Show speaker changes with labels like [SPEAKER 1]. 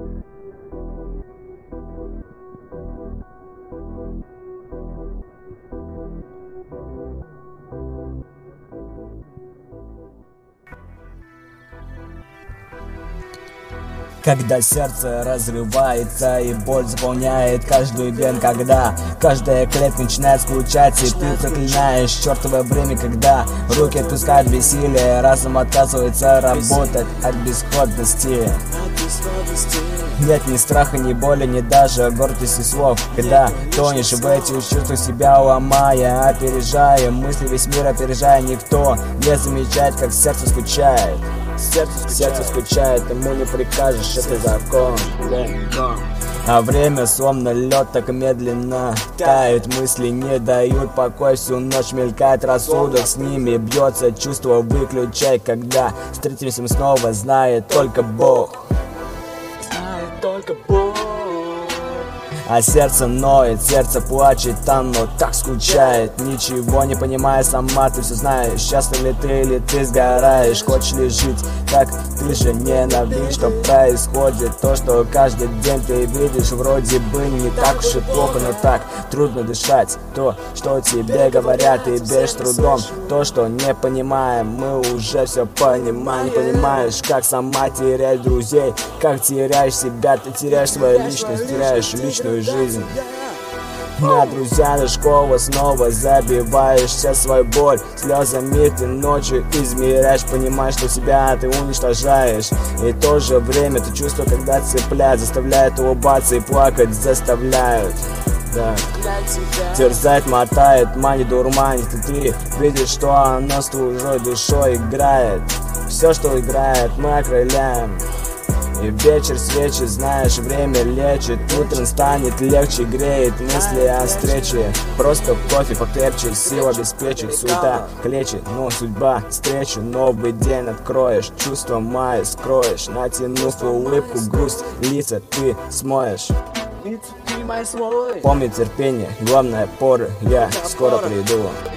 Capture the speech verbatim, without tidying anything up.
[SPEAKER 1] Когда сердце разрывается и боль заполняет каждую вен, когда каждая клетка начинает скучать, и ты проклинаешь чертовое время, когда руки отпускают бессилие, разум отказывается работать от бесходности. Нет ни страха, ни боли, ни даже гордости слов. Когда тонешь в этих чувствах, себя ломая, опережая мысли, весь мир опережая, никто не замечает, как сердце скучает. Сердце, сердце скучает, ему не прикажешь, это закон. А время словно лед так медленно тает, мысли не дают покоя, всю ночь мелькает рассудок, с ними бьется чувство, выключай, когда встретимся мы снова, знает только Бог. Знает только Бог. А сердце ноет, сердце плачет, оно так скучает. Ничего не понимая, сама ты все знаешь. Счастлив ли ты или ты сгораешь? Хочешь ли жить, как ты же ненавидишь? Что происходит, то, что каждый день ты видишь. Вроде бы не так уж и плохо, но так трудно дышать. То, что тебе говорят, и без трудом. То, что не понимаем, мы уже все понимаем. Не понимаешь, как сама терять друзей, как теряешь себя, ты теряешь свою личность, теряешь личную жизнь. На друзья, на школу снова забиваешься свою боль слезами, ты ночью измеряешь, понимаешь, что себя ты уничтожаешь. И в то же время ты чувствуешь, когда цепляют, заставляют улыбаться и плакать, заставляют. Да. Терзает, мотает, манит, дурманит, и ты видишь, что оно с твоей душой играет. Все, что играет, мы окрыляем. И вечер свечи, знаешь, время лечит. Утром станет легче, греет мысли о встрече. Просто кофе покрепче, сил обеспечит. Суета клечет, но судьба встречи. Новый день откроешь, чувства мои скроешь. Натянув улыбку, грусть, лица ты смоешь. Помни терпение, главное поры, я скоро приду.